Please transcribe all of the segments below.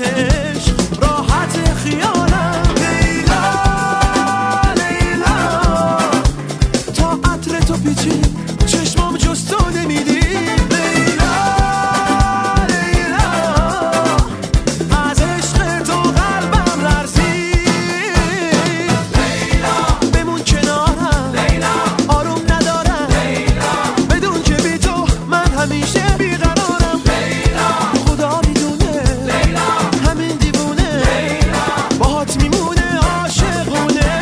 عشق راحت خیالم. لیلا لیلا تا عطر تو پیچید چشمام جز تو نمیدید. لیلا لیلا از عشق تو قلبم لرزید. لیلا بمون کنارم، لیلا آروم ندارم، لیلا بدون که بی تو من همیشه بیقرارم. لیلا خدا میدونه، لیلا همین دیوونه، لیلا باهات میمونه عاشقونه.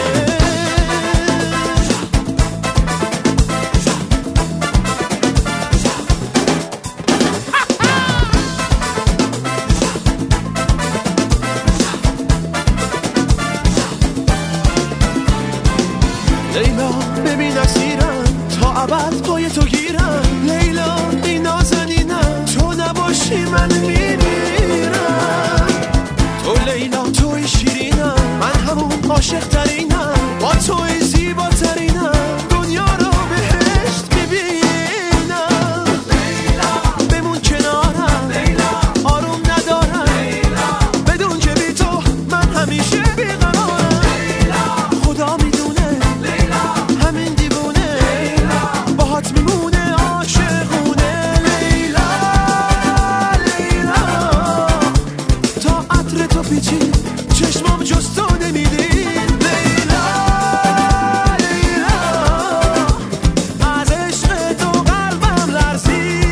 لیلا ببین اسیرم تا ابد پای تو گیرم. لیلا این نازنینم تو نباشی من میمیرم. تو لیلا توی شیرینم من همون عاشق ترینم. با توی زیباترینم دنیا رو بهشت میبینم. لیلا بمون کنارم، لیلا آروم ندارم، لیلا بدون که بی تو من همیشه بیقرارم. لیلا خدا میدونه، لیلا همین دیوونه، لیلا باهات میمونه عاشقونه. لیلا لیلا تا عطر تو پیچید چشمام جز تو نمیدید. لیلا لیلا از عشق تو قلبم لرزید.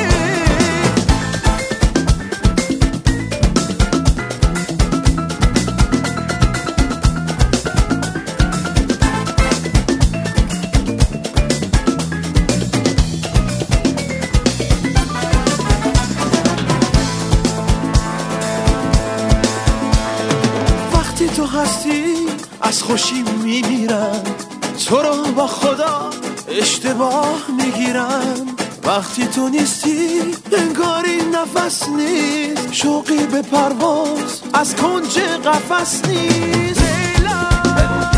وقتی تو هستی از خوشی میمیرم، تو رو با خدا اشتباه میگیرم. وقتی تو نیستی انگاری نفس نیست، شوقی به پرواز از کنج قفس نیست. لیلا